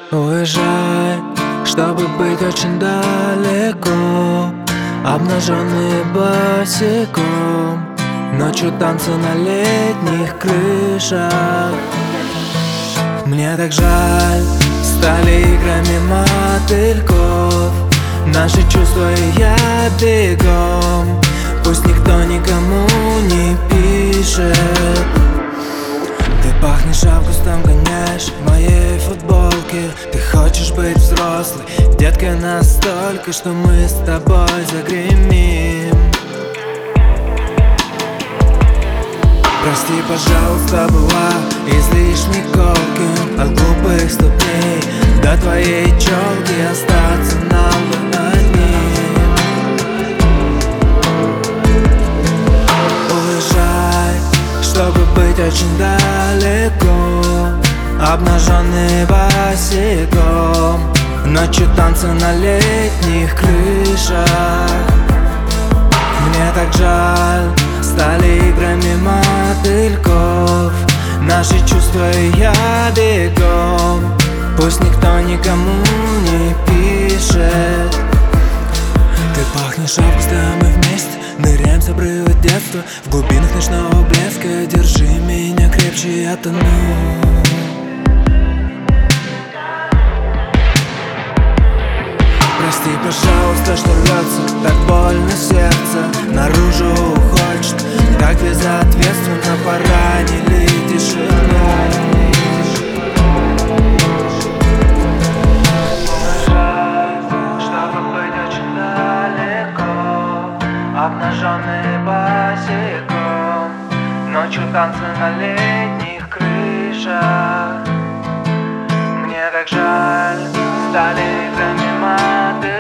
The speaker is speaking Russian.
Уезжай, чтобы быть очень далеко, обнаженный босиком. Ночью танцы на летних крышах. Мне так жаль, стали играми мотыльков наши чувства, и я бегом. Пусть никто никому не пишет. Ты пахнешь августом, гоняешь в моей футболке. Ты хочешь быть взрослой, детка, настолько, что мы с тобой загремим. Прости, пожалуйста, была излишне колким. От глупых ступней до твоей челки остаться нам бы одним. Уезжай, чтобы быть очень далеко, обнаженный босиком. Ночью танцы на летних крышах. Мне так жаль, стали играми мотыльков наши чувства, и я бегом. Пусть никто никому не пишет. Ты пахнешь августом, мы вместе ныряем с обрыва детства в глубинах ночного блеска. Держи меня крепче, я тону. Прости, пожалуйста, что рвется так больно сердце, наружу хочет так безответственно, поранили тишину. Чтобы быть очень далеко, обнаженный босиком. Ночью танцы на летних крышах. Мне так жаль, стали играми мотыльков